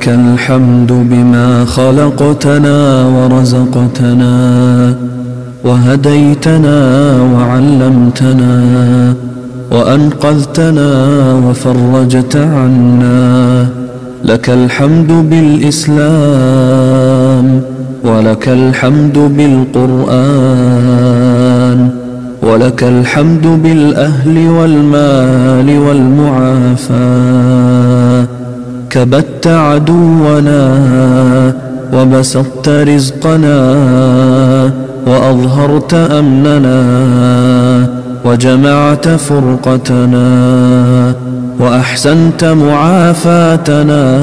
لك الحمد بما خلقتنا ورزقتنا وهديتنا وعلمتنا وأنقذتنا وفرجت عنا. لك الحمد بالإسلام، ولك الحمد بالقرآن، ولك الحمد بالأهل والمال والمعافاة. كبت عدونا وبسطت رزقنا وأظهرت أمننا وجمعت فرقتنا وأحسنت معافاتنا.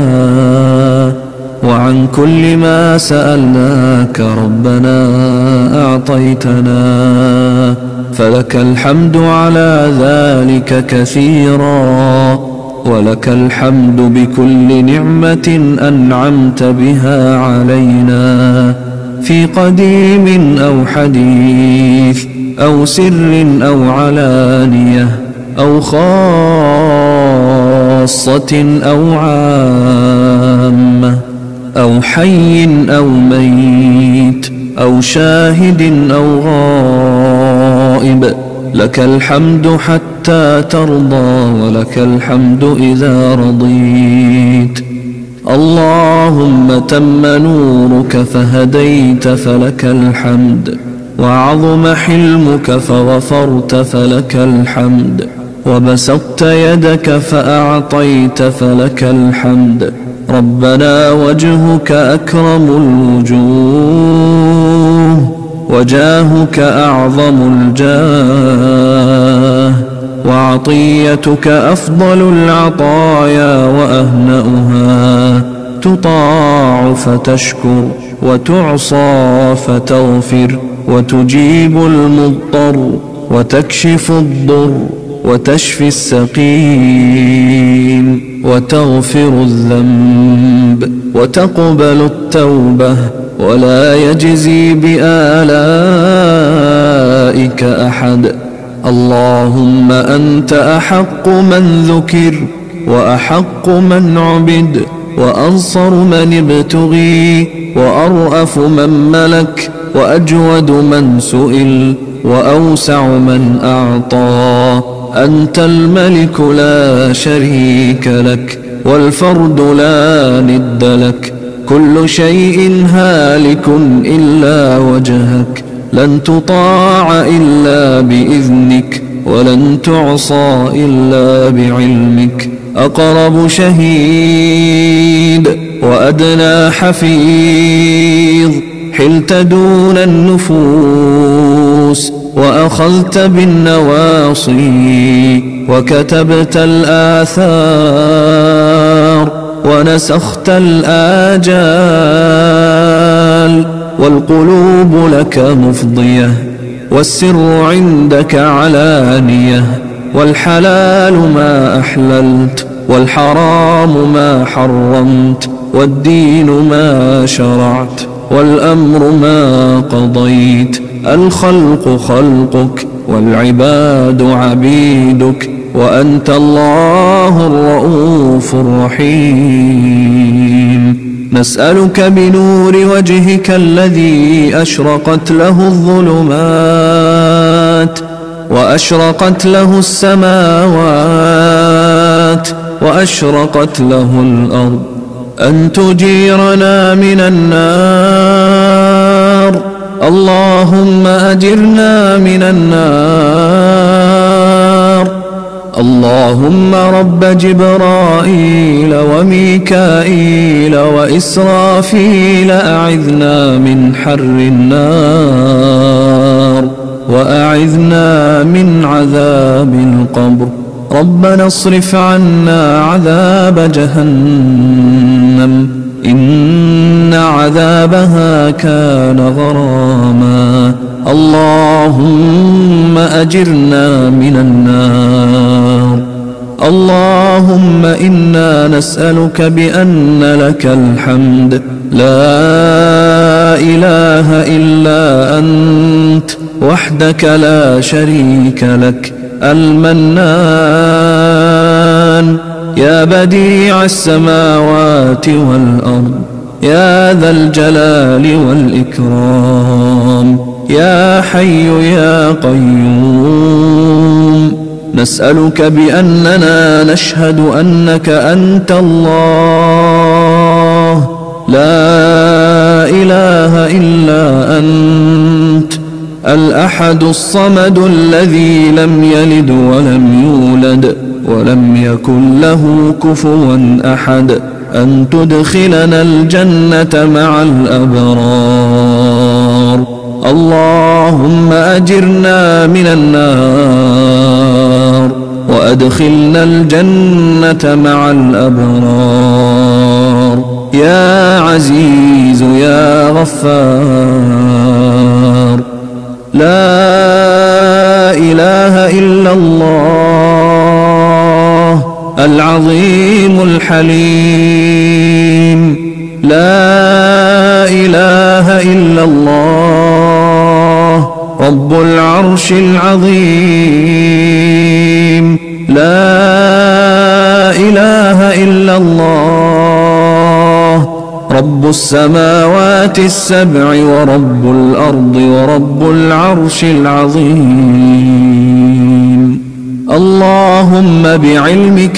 وعن كل ما سألناك ربنا أعطيتنا، فلك الحمد على ذلك كثيرا. ولك الحمد بكل نعمة أنعمت بها علينا، في قديم أو حديث أو سر أو علانية أو خاصة أو عامة أو حي أو ميت أو شاهد أو غائب. لك الحمد حتى ترضى، ولك الحمد إذا رضيت. اللهم تم نورك فهديت فلك الحمد، وعظم حلمك فغفرت فلك الحمد، وبسطت يدك فأعطيت فلك الحمد. ربنا وجهك أكرم الوجوه، وجاهك أعظم الجاه، وعطيتك أفضل العطايا وأهنأها. تطاع فتشكر، وتعصى فتغفر، وتجيب المضطر، وتكشف الضر، وتشفي السقيم، وتغفر الذنب، وتقبل التوبة، ولا يجزي بآلائك أحد. اللهم أنت أحق من ذكر، وأحق من عبد، وأنصر من ابتغي، وأرأف من ملك، وأجود من سئل، وأوسع من أعطى. أنت الملك لا شريك لك، والفرد لا ند لك. كل شيء هالك إلا وجهك، لن تطاع إلا بإذنك، ولن تعصى إلا بعلمك. أقرب شهيد وأدنى حفيظ، حلت دون النفوس، وأخذت بالنواصي، وكتبت الآثار، ونسخت الآجال. والقلوب لك مفضية، والسر عندك علانية. والحلال ما أحللت، والحرام ما حرمت، والدين ما شرعت، والأمر ما قضيت. الخلق خلقك، والعباد عبيدك، وأنت الله الرؤوف الرحيم. نسألك بنور وجهك الذي أشرقت له الظلمات، وأشرقت له السماوات، وأشرقت له الأرض، أن تجيرنا من النار. اللهم أجرنا من النار. اللهم رب جبرائيل وميكائيل وإسرافيل، أعذنا من حر النار، وأعذنا من عذاب القبر. ربنا اصرف عنا عذاب جهنم، إن عذابها كان غراما. اللهم أجرنا من النار. اللهم إنا نسألك بأن لك الحمد، لا إله إلا أنت وحدك لا شريك لك، المنان يا بديع السماوات والأرض يا ذا الجلال والإكرام يا حي يا قيوم نسألك بأننا نشهد أنك أنت الله لا إله إلا أنت الأحد الصمد الذي لم يلد ولم يولد ولم يكن له كفوا أحد أن تدخلنا الجنة مع الأبرار اللهم أجرنا من النار وأدخلنا الجنة مع الأبرار يا عزيز يا غفار لا إله إلا الله العظيم الحليم لا إله إلا الله رب العرش العظيم لا إله إلا الله رب السماوات السبع ورب الأرض ورب العرش العظيم اللهم بعلمك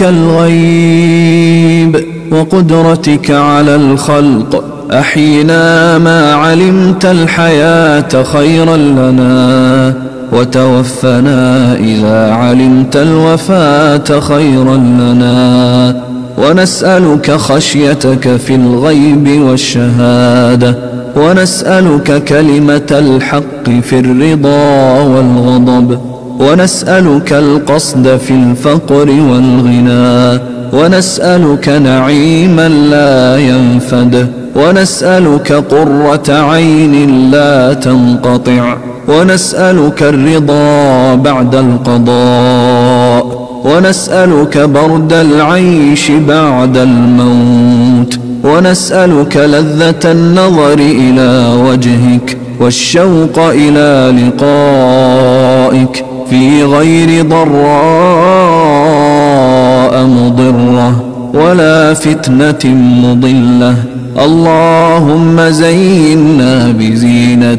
الغيب وقدرتك على الخلق أحينا ما علمت الحياة خيرا لنا وتوفنا إذا علمت الوفاة خيرا لنا ونسألك خشيتك في الغيب والشهادة ونسألك كلمة الحق في الرضا والغضب ونسألك القصد في الفقر والغنى ونسألك نعيما لا ينفد ونسألك قرة عين لا تنقطع ونسألك الرضا بعد القضاء ونسألك برد العيش بعد الموت ونسألك لذة النظر إلى وجهك والشوق إلى لقائك في غير ضراء مضرة ولا فتنة مضلة اللهم زينا بزينة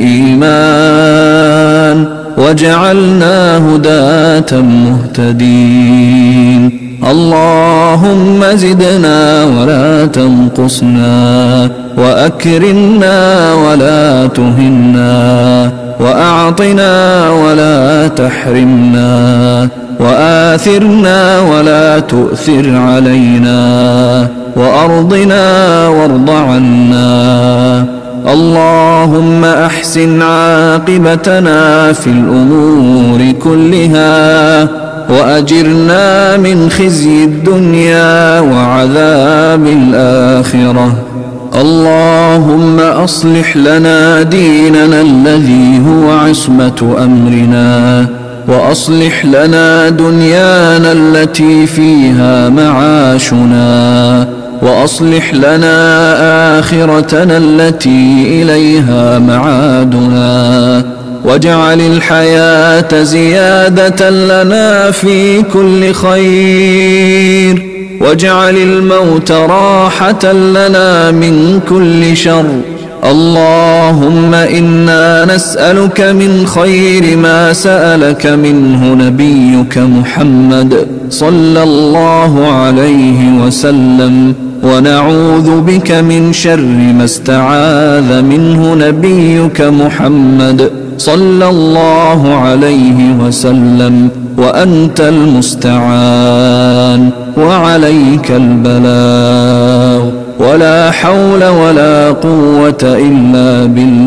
الإيمان واجعلنا هداة مهتدين اللهم زدنا ولا تنقصنا وأكرمنا ولا تهنا وأعطنا ولا تحرمنا وآثرنا ولا تؤثر علينا وأرضنا وارض عنا اللهم أحسن عاقبتنا في الأمور كلها وأجرنا من خزي الدنيا وعذاب الآخرة اللهم أصلح لنا ديننا الذي هو عصمة أمرنا وأصلح لنا دنيانا التي فيها معاشنا وأصلح لنا آخرتنا التي إليها معادنا واجعل الحياة زيادة لنا في كل خير واجعل الموت راحة لنا من كل شر اللهم إنا نسألك من خير ما سألك منه نبيك محمد صلى الله عليه وسلم ونعوذ بك من شر ما استعاذ منه نبيك محمد صلى الله عليه وسلم وأنت المستعان وعليك البلاغ ولا حول ولا قوة إلا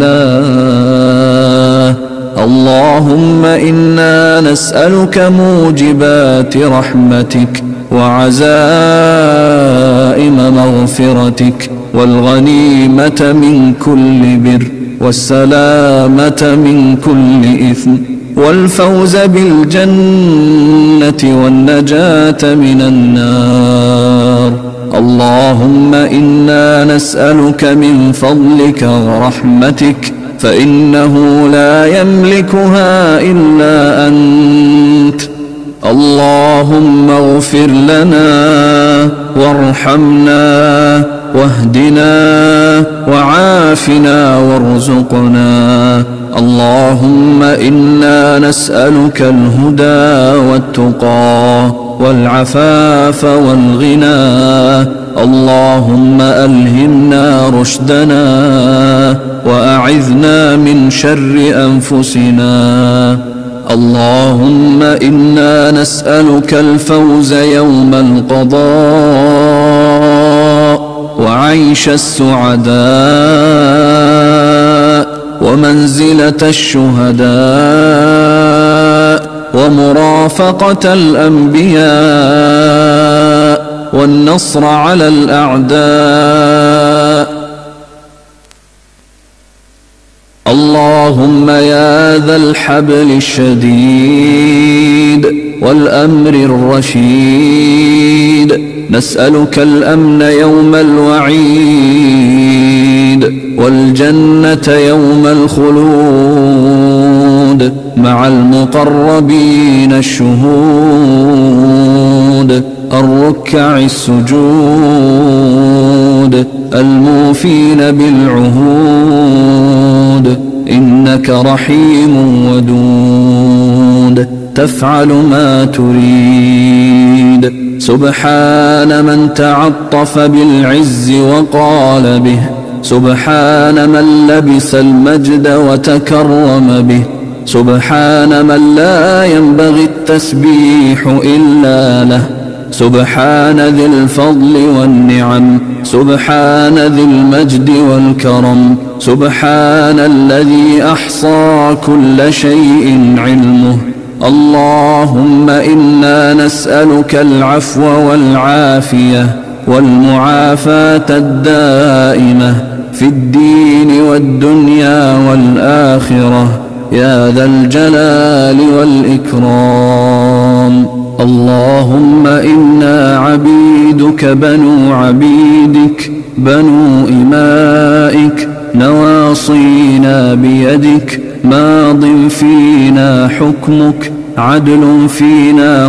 بالله اللهم إنا نسألك موجبات رحمتك وعزائم مغفرتك والغنيمة من كل بر والسلامة من كل إثم والفوز بالجنة والنجاة من النار اللهم إنا نسألك من فضلك ورحمتك فإنه لا يملكها إلا أنت اللهم اغفر لنا وارحمنا واهدنا وعافنا وارزقنا. اللهم إنا نسألك الهدى والتقى والعفاف والغنى. اللهم ألهمنا رشدنا وأعذنا من شر أنفسنا. اللهم إنا نسألك الفوز يوم القضاء وعيش السعداء ومنزلة الشهداء ومرافقة الأنبياء والنصر على الأعداء. اللهم يا ذا الحبل الشديد والأمر الرشيد، نسألك الأمن يوم الوعيد والجنة يوم الخلود مع المقربين الشهود الركع السجود الموفين بالعهود. إنك رحيم ودود تفعل ما تريد. سبحان من تعطف بالعز وقال به، سبحان من لبس المجد وتكرم به، سبحان من لا ينبغي التسبيح إلا له، سبحان ذي الفضل والنعم، سبحان ذي المجد والكرم، سبحان الذي أحصى كل شيء علمه. اللهم إنا نسألك العفو والعافية والمعافاة الدائمة في الدين والدنيا والآخرة يا ذا الجلال والإكرام. اللهم إنا عبيدك بنو عبيدك بنو إمائك، نواصينا بيدك، ماض فينا حكمك، عدل فينا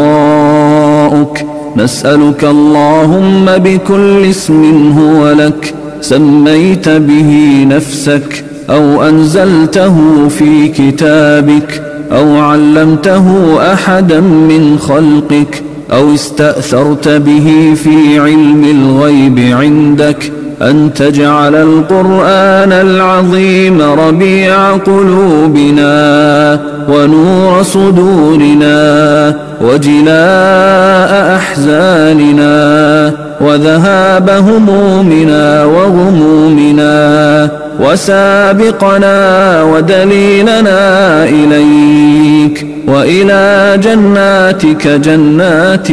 قضاؤك. نسألك اللهم بكل اسم هو لك سميت به نفسك أو أنزلته في كتابك أو علمته أحدا من خلقك أو استأثرت به في علم الغيب عندك، أن تجعل القرآن العظيم ربيع قلوبنا ونور صدورنا وجلاء أحزاننا وذهاب همومنا وغمومنا وسابقنا ودليلنا إليك وإلى جناتك جنات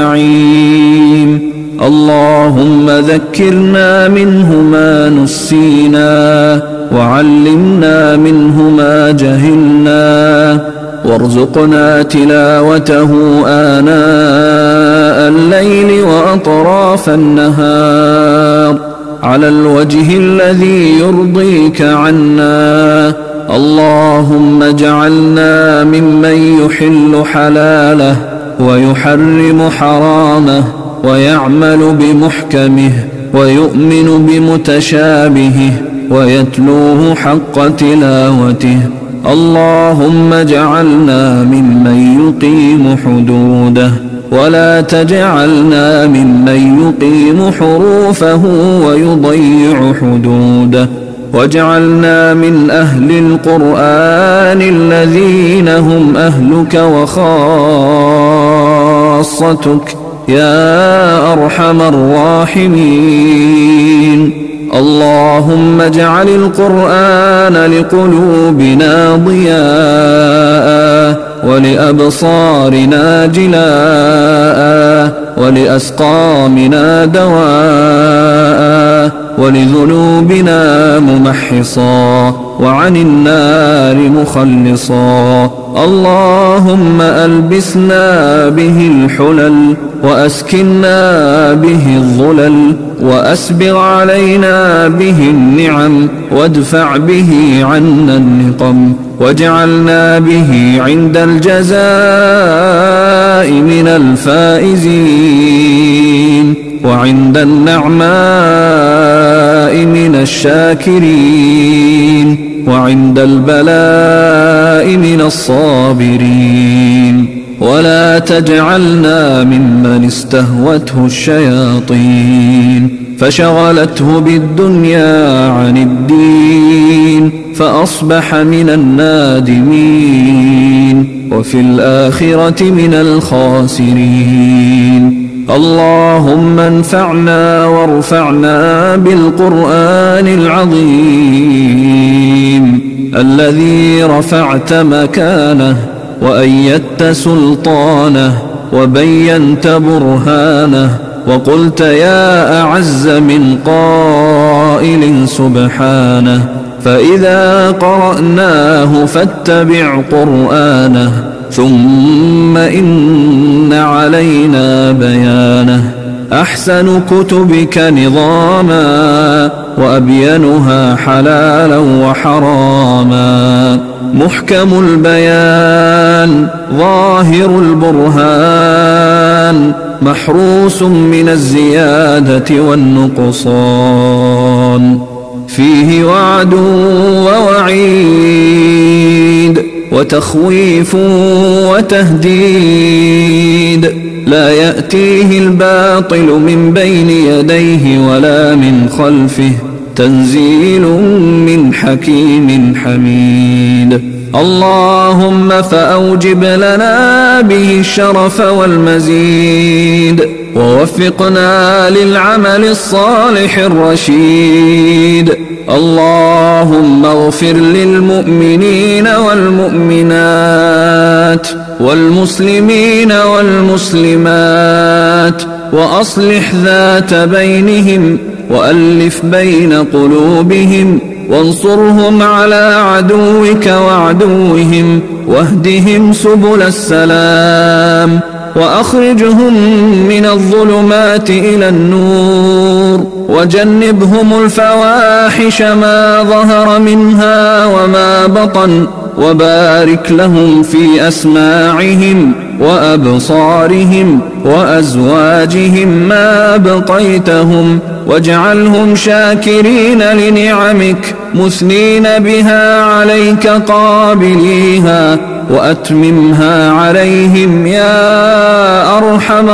النعيم. اللهم ذكرنا منه ما نسينا وعلمنا منه ما جهلنا وارزقنا تلاوته آناء الليل وأطراف النهار على الوجه الذي يرضيك عنا. اللهم اجعلنا ممن يحل حلاله ويحرم حرامه ويعمل بمحكمه ويؤمن بمتشابهه ويتلوه حق تلاوته. اللهم اجعلنا ممن يقيم حدوده ولا تجعلنا ممن يقيم حروفه ويضيع حدوده. واجعلنا من أهل القرآن الذين هم أهلك وخاصتك يا أرحم الراحمين. اللهم اجعل القرآن لقلوبنا ضياء ولأبصارنا جلاء ولأسقامنا دواء ولذنوبنا ممحصا وعن النار مخلصا. اللهم ألبسنا به الحلل وأسكنا به الظلل وأسبغ علينا به النعم وادفع به عنا النقم واجعلنا به عند الجزاء من الفائزين وعند النعماء من الشاكرين وعند البلاء من الصابرين. ولا تجعلنا ممن استهوته الشياطين فشغلته بالدنيا عن الدين فأصبح من النادمين وفي الآخرة من الخاسرين. اللهم انفعنا وارفعنا بالقرآن العظيم الذي رفعت مكانه وأيدت سلطانه وبينت برهانه وقلت يا أعز من قائل سبحانه. فإذا قرأناه فاتبع قرآنه ثم إن علينا بيانه. أحسن كتبك نظاما وأبينها حلالا وحراما محكم البيان ظاهر البرهان محروس من الزيادة والنقصان فيه وعد ووعيد وتخويف وتهديد لا يأتيه الباطل من بين يديه ولا من خلفه تنزيل من حكيم حميد. اللهم فأوجب لنا به الشرف والمزيد ووفقنا للعمل الصالح الرشيد. اللهم اغفر للمؤمنين والمؤمنات والمسلمين والمسلمات وأصلح ذات بينهم وألف بين قلوبهم وانصرهم على عدوك وعدوهم واهدهم سبل السلام وأخرجهم من الظلمات إلى النور وجنبهم الفواحش ما ظهر منها وما بطن وبارك لهم في أسماعهم وأبصارهم وأزواجهم ما أبقيتهم واجعلهم شاكرين لنعمك مثنين بها عليك قابليها وأتممها عليهم يا أرحم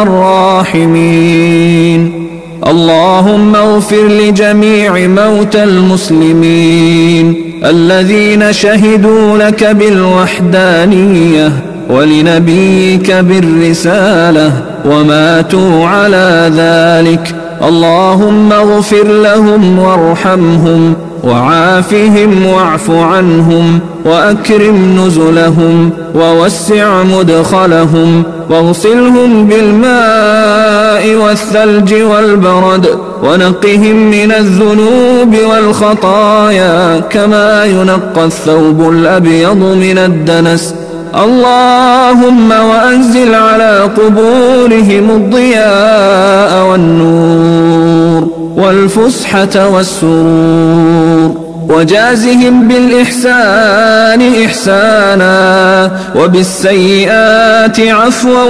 الراحمين. اللهم اغفر لجميع موتى المسلمين الذين شهدوا لك بالوحدانية ولنبيك بالرسالة وماتوا على ذلك. اللهم اغفر لهم وارحمهم وعافهم واعف عنهم وأكرم نزلهم ووسع مدخلهم واغسلهم بالماء والثلج والبرد ونقهم من الذنوب والخطايا كما ينقى الثوب الأبيض من الدنس. اللهم وأنزل على قبورهم الضياء والنور والفسحة والسرور وجازهم بالإحسان إحسانا وبالسيئات عفوا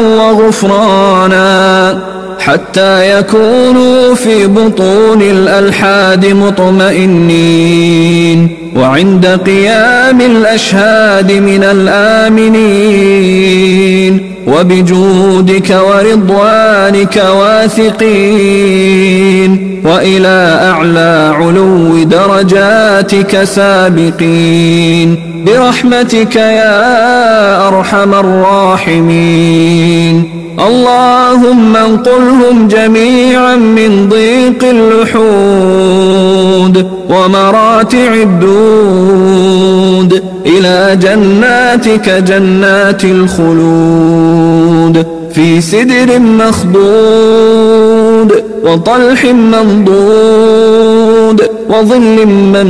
وغفرانا حتى يكونوا في بطون الألحاد مطمئنين وعند قيام الأشهاد من الآمنين وبجودك ورضوانك واثقين وإلى أعلى علو درجاتك سابقين برحمتك يا أرحم الراحمين. اللهم انقلهم جميعا من ضيق اللحود ومراتع الدود إلى جناتك جنات الخلود في سدر مخضود وطلح منضود وظل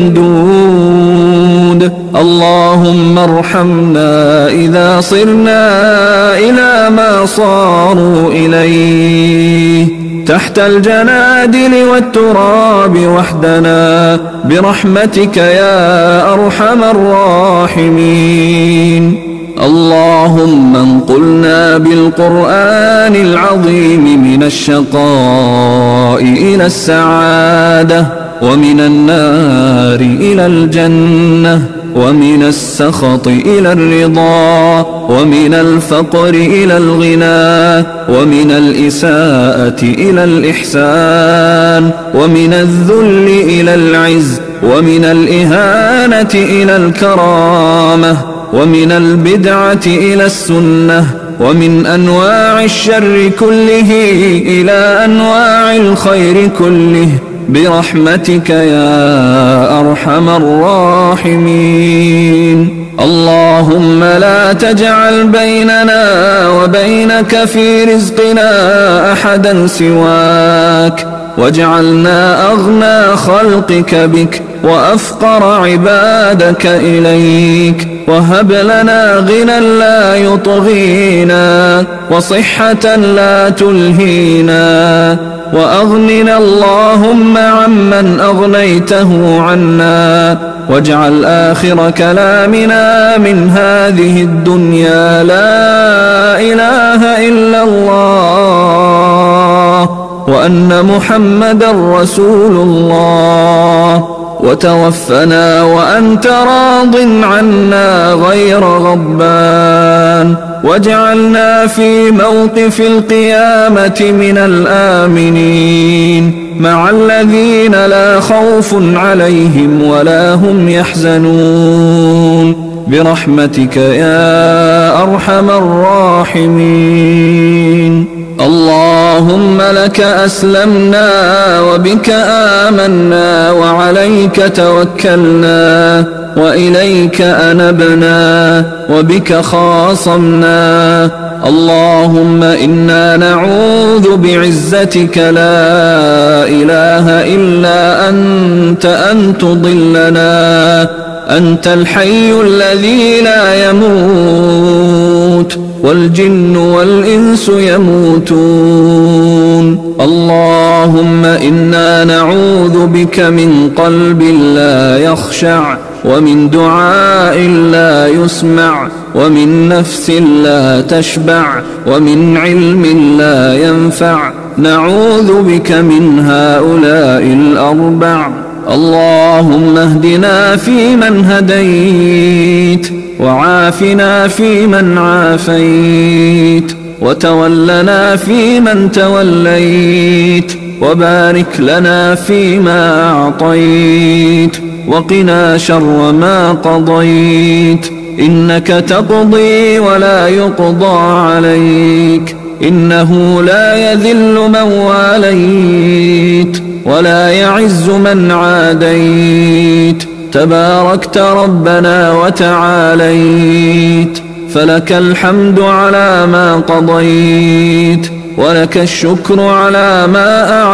ممدود. اللهم ارحمنا إذا صرنا إلى ما صاروا إليه تحت الجنادل والتراب وحدنا برحمتك يا أرحم الراحمين. اللهم انقلنا بالقرآن العظيم من الشقاء إلى السعادة، ومن النار إلى الجنة، ومن السخط إلى الرضا، ومن الفقر إلى الغنى، ومن الإساءة إلى الإحسان، ومن الذل إلى العز، ومن الإهانة إلى الكرامة، ومن البدعة إلى السنة، ومن أنواع الشر كله إلى أنواع الخير كله برحمتك يا أرحم الراحمين. اللهم لا تجعل بيننا وبينك في رزقنا أحدا سواك، واجعلنا أغنى خلقك بك وأفقر عبادك إليك، وهب لنا غنى لا يطغينا وصحة لا تلهينا، وأغننا اللهم عمن أغنيته عنا، واجعل آخر كلامنا من هذه الدنيا لا إله إلا الله وأن محمدا رسول الله، وتوفنا وأنت راض عنا غير غضبان، واجعلنا في موقف القيامة من الآمنين مع الذين لا خوف عليهم ولا هم يحزنون برحمتك يا أرحم الراحمين. اللهم لك أسلمنا وبك آمنا وعليك توكلنا وإليك أنبنا وبك خاصمنا. اللهم إنا نعوذ بعزتك لا إله إلا أنت أن تضلنا. أنت الحي الذي لا يموت والجن والإنس يموتون. اللهم إنا نعوذ بك من قلب لا يخشع، ومن دعاء لا يسمع، ومن نفس لا تشبع، ومن علم لا ينفع. نعوذ بك من هؤلاء الأربع. اللهم اهدنا فيمن هديت، وعافنا فيمن عافيت، وتولنا فيمن توليت، وبارك لنا فيما أعطيت، وقنا شر ما قضيت. إنك تقضي ولا يقضى عليك، إنه لا يذل من واليت ولا يعز من عاديت. تباركت ربنا وتعاليت، فلك الحمد على ما قضيت، ولك الشكر على ما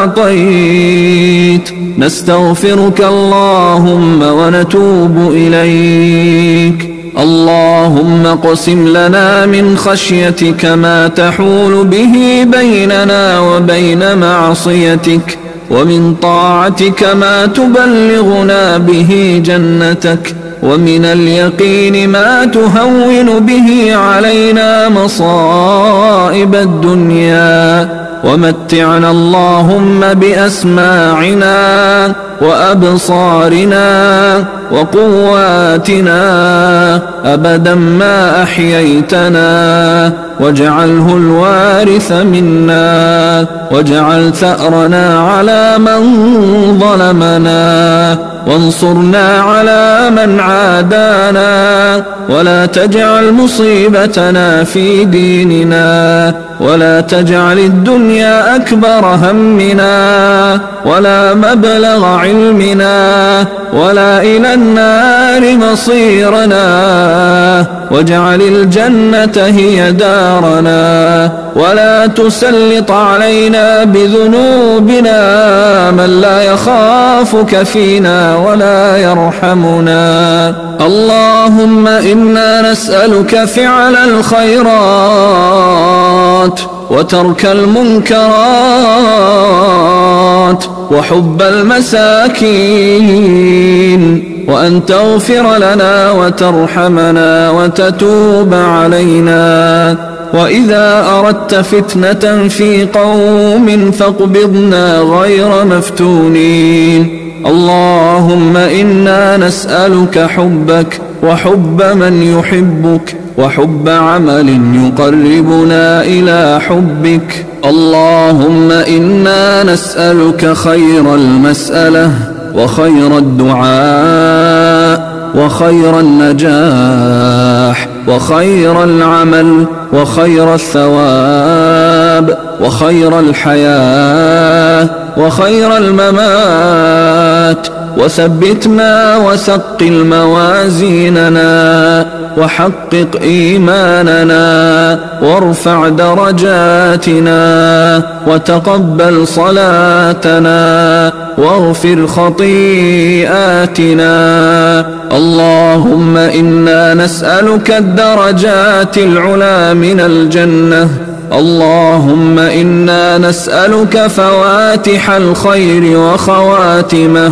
أعطيت. نستغفرك اللهم ونتوب إليك. اللهم اقسم لنا من خشيتك ما تحول به بيننا وبين معصيتك، ومن طاعتك ما تبلغنا به جنتك، ومن اليقين ما تهون به علينا مصائب الدنيا. ومتعنا اللهم بأسماعنا وأبصارنا وقواتنا أبدا ما أحييتنا، واجعله الوارث منا، واجعل ثأرنا على من ظلمنا، وانصرنا على من عادانا، ولا تجعل مصيبتنا في ديننا، ولا تجعل الدنيا أكبر همنا، ولا مبلغ علمنا، ولا إلى النار مصيرنا، واجعل الجنة هي دارنا، ولا تسلط علينا بذنوبنا على من لا يخافك فينا ولا يرحمنا. اللهم إنا نسألك فعل الخيرات وترك المنكرات وحب المساكين، وأن تغفر لنا وترحمنا وتتوب علينا. وإذا أردت فتنة في قوم فاقبضنا غير مفتونين. اللهم إنا نسألك حبك وحب من يحبك وحب عمل يقربنا إلى حبك. اللهم إنا نسألك خير المسألة وخير الدعاء وخير النجاح وخير العمل وخير الثواب وخير الحياة وخير الممات. وثبتنا وثقل موازيننا وحقق إيماننا وارفع درجاتنا وتقبل صلاتنا واغفر خطيئاتنا. اللهم إنا نسألك الدرجات العلى من الجنة. اللهم إنا نسألك فواتح الخير وخواتمه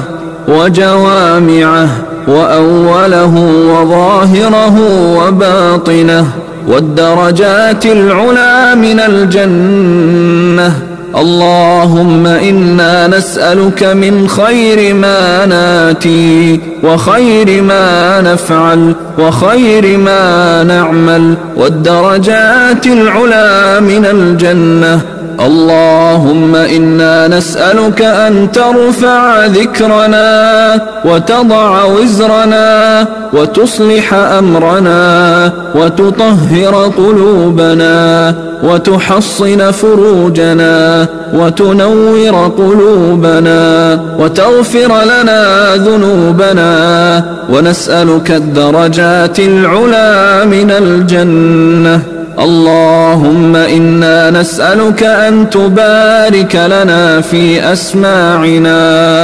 وجوامعه وأوله وظاهره وباطنه والدرجات العلى من الجنة. اللهم إنا نسألك من خير ما ناتي وخير ما نفعل وخير ما نعمل والدرجات العلى من الجنة. اللهم إنا نسألك أن ترفع ذكرنا وتضع وزرنا وتصلح أمرنا وتطهر قلوبنا وتحصن فروجنا وتنور قلوبنا وتغفر لنا ذنوبنا. ونسألك الدرجات العلى من الجنة. اللهم إنا نسألك أن تبارك لنا في أسماعنا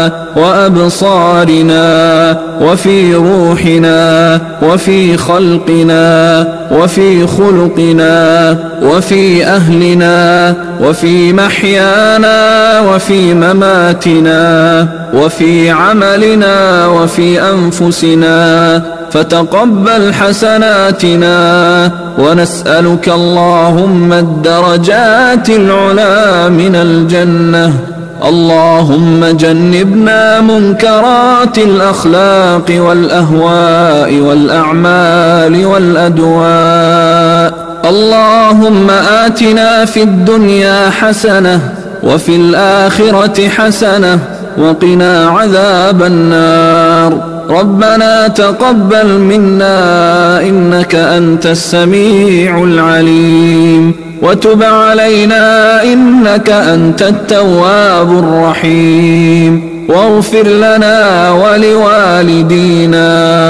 وأبصارنا وفي روحنا وفي خلقنا وفي خلقنا وفي أهلنا وفي محيانا وفي مماتنا وفي عملنا وفي أنفسنا، فتقبل حسناتنا. ونسألك اللهم الدرجات العلى من الجنة. اللهم جنبنا منكرات الأخلاق والأهواء والأعمال والأدواء. اللهم آتنا في الدنيا حسنة وفي الآخرة حسنة وقنا عذاب النار. ربنا تقبل منا إنك أنت السميع العليم، وتب علينا إنك أنت التواب الرحيم. واغفر لنا ولوالدينا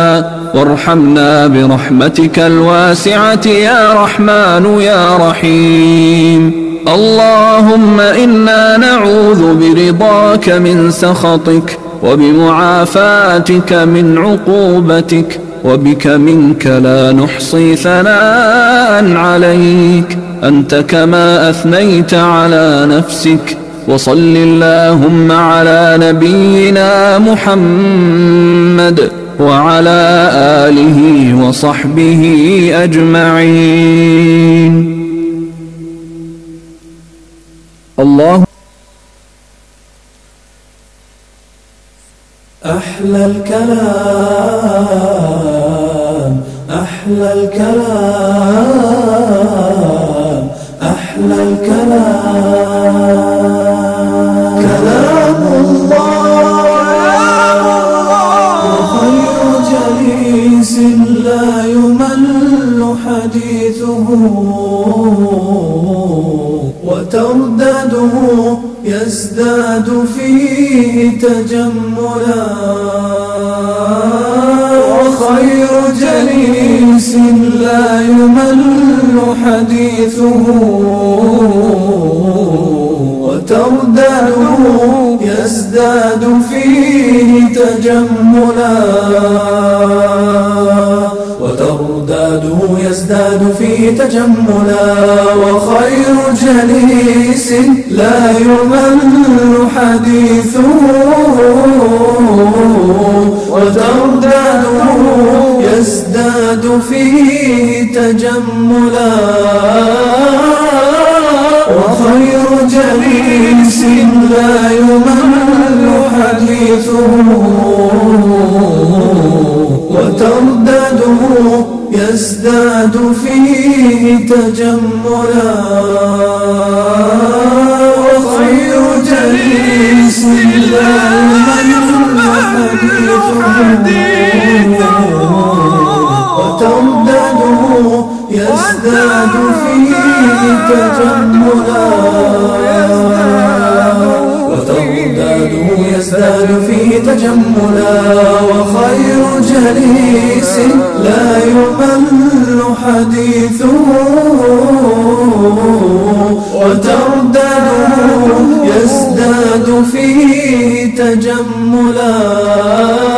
وارحمنا برحمتك الواسعة يا رحمن يا رحيم. اللهم إنا نعوذ برضاك من سخطك وبمعافاتك من عقوبتك، وبك منك لا نحصي ثناء عليك أنت كما أثنيت على نفسك. وصل اللهم على نبينا محمد وعلى آله وصحبه أجمعين. الله أحلى الكلام أحلى الكلام أحلى الكلام كلام الله، وخير جليس لا يمل حديثه، وتردده يزداد فيه تجملا. وخير جليس لا يمل حديثه، وترداده يزداد فيه تجملا وترداده يزداد فيه تجملا وخير جليس لا يمل حديثه وترداده يزداد فيه تجملا وخير جليس لا يمل حديثه وترداده يزداد فيه تجملا وخير جليس لا يمل حديثه وترداده يزداد فيه تجملا وترداده يزداد فيه تجملا وخير جليس لا يمل حديثه وترداده يزداد فيه تجملا